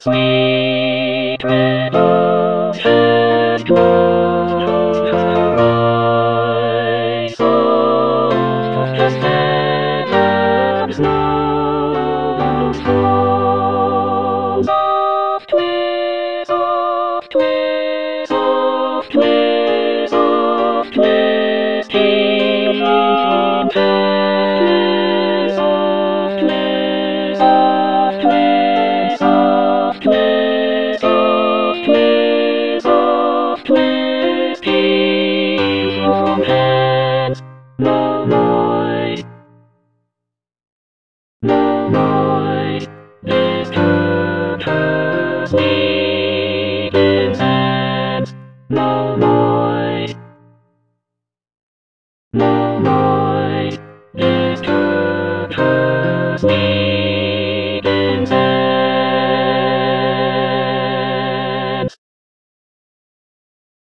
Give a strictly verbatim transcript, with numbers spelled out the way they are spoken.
Sweet red ocean glows her eyes, soft as heaven's snow fall. Soft twist, soft twist, soft twist, soft twisting from past, soft twist, soft twist, soft twist, soft twist, soft twisting from hands. No more, no more, this turns me.